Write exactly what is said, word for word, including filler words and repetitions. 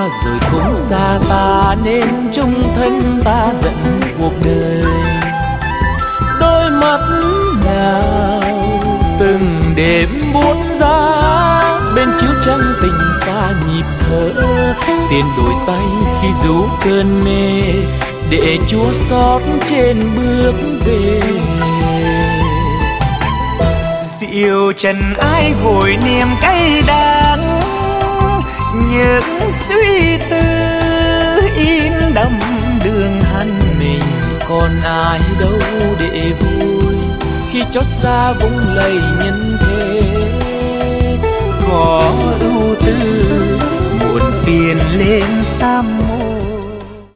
qua rồi cũng xa ta, nên chung thân ta giận cuộc đời. Đôi mắt nào từng đêm buốt giá, bên chiếu trăng tình ta nhịp thở, tiền đổi tay khi rú cơn mê, để Chúa xót trên bước về. Diệu trần ai vội niềm cay đắng, những suy tư in đậm đường hành. Mình còn ai đâu để vui, khi chót xa vung lầy nhân thế. Có ưu tư muộn phiền lên sám mối,